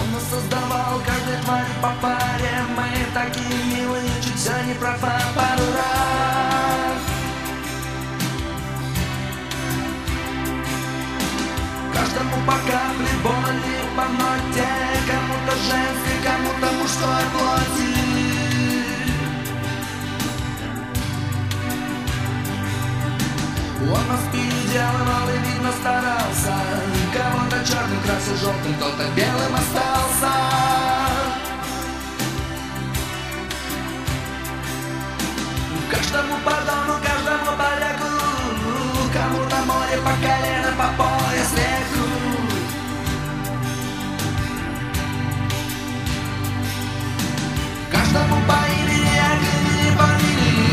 нас создавал каждой тварь по паре. Мы такие милые, чуть все не про пару раз. Каждому по капле боли, по ноте. Кому-то женской, кому-то мужской плоти. Он нас переделывал и, видно, старался. Кого-то черным красил желтым, кто-то белым остался. Каждому по дону, каждому по реку. Кому-то море по колено, по пояс реку. Каждому по имени, а не по имени.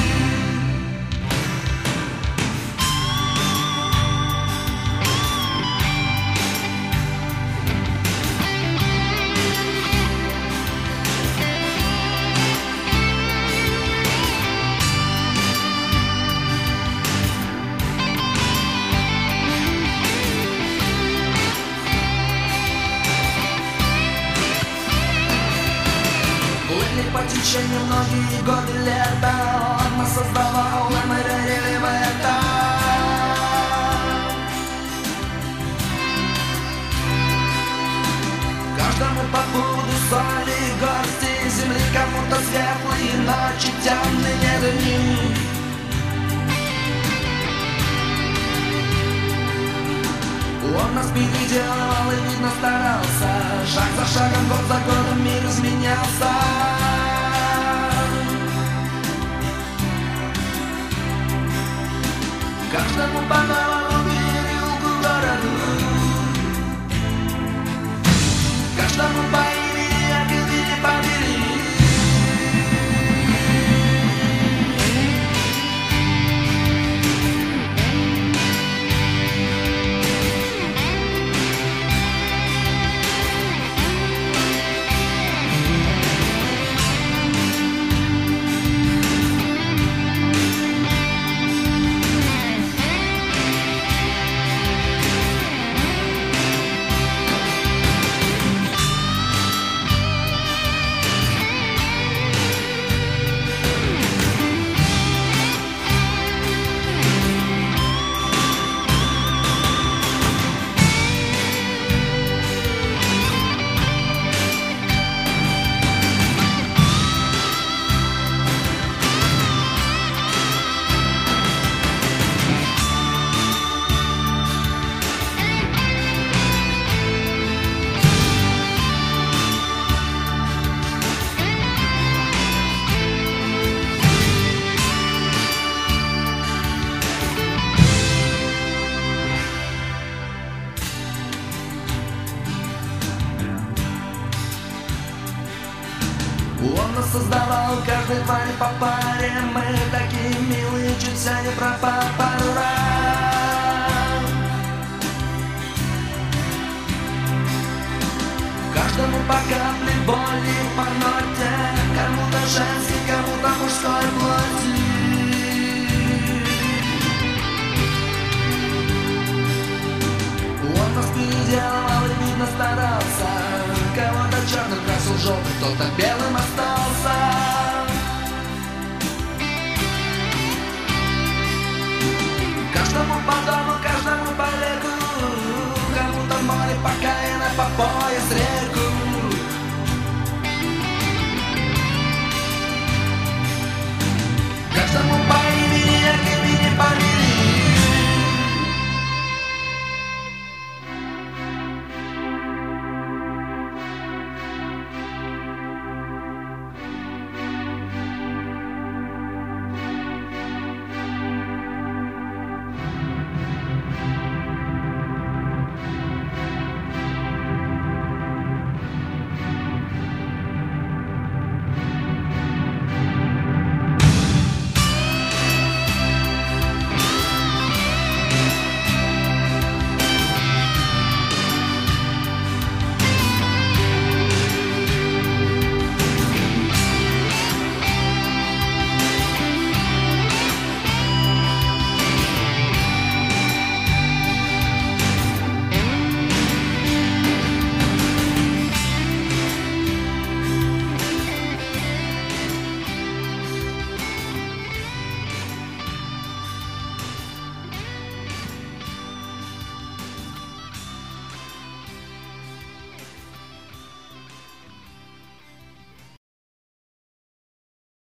По течению многие годы лета он нас создавал, и мы верили в это. Каждому по пуду соли, горсти земли, кому-то светлые ночи, темные дни. Он нас переделывал и, видно, старался. Шаг за шагом, год за годом мир изменялся. Каждому по новому переулку городу. Каждому по имени, а не побери. Он нас создавал, каждой твари по паре. Мы такие милые, чуть вся не про пару раз. Каждому по капле боли, по ноте. Кому-то женский, кому-то мужской плоти. Он нас переделывал и, видно, старался. Кого-то черным красил желтым, кто-то белым остался.